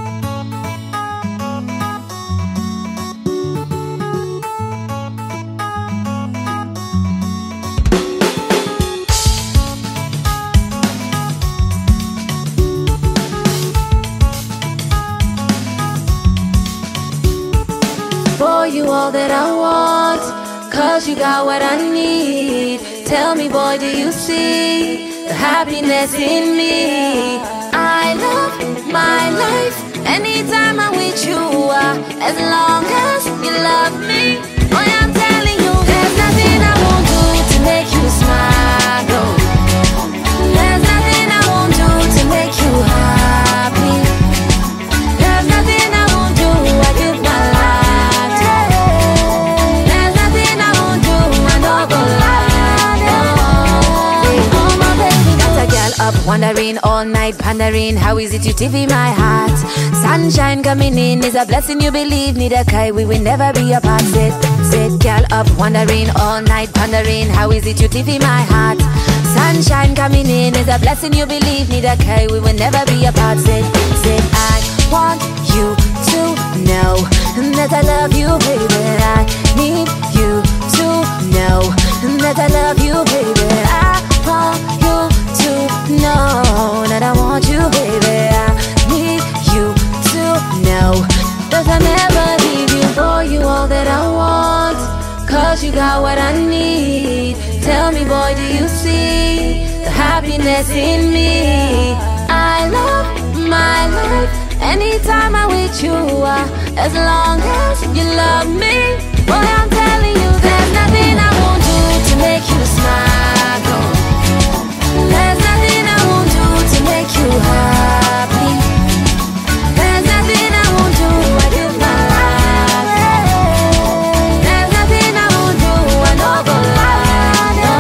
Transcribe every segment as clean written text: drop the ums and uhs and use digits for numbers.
For you all that I want, 'cause you got what I need. Tell me, boy, do you see the happiness in me? I love my life anytime I'm with you, as long as you love me. Boy, I'm telling you, there's nothing I won't do to make you smile. No. There's nothing I won't do to make you happy. There's nothing I won't do, I give my life to. There's nothing I won't do, I no go lie. No. Oh my baby, got a girl up wondering all night, pondering how is it you TV my heart. Sunshine coming in is a blessing, you believe me, the kai we will never be apart. Sit, girl up wondering all night, pondering how is it you TV my heart. Sunshine coming in is a blessing, you believe me, the kai we will never be apart. Sit, I want you to know that I love you, baby. I need you to know that I love you, baby. I want you to know that I want you, baby. I need you to know that I never leave you. For you all that I want, 'cause you got what I need. Tell me, boy, do you see the happiness in me? I love my life anytime I'm with you, as long as you love me. Boy, I'm telling you, there's nothing I won't do to make you smile. No. There's nothing I won't do to make you happy. There's nothing I won't do, I give my life. There's nothing I won't do, I no go lie. No.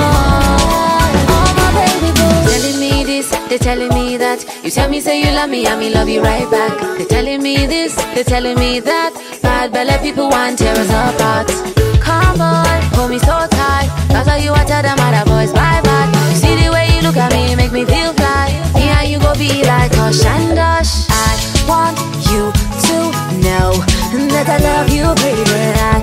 Oh my baby boo, telling me this, they're telling me that. You tell me say you love me, and me love you right back. They're telling me this, they're telling me that. Bad belly people want tear us apart. Come on, hold me so tight. That's how you want to tell them other boys bye bye. You see the way you look at me, make me feel fly. Me and you go be like Hush and Dush. I want you to know that I love you, baby. I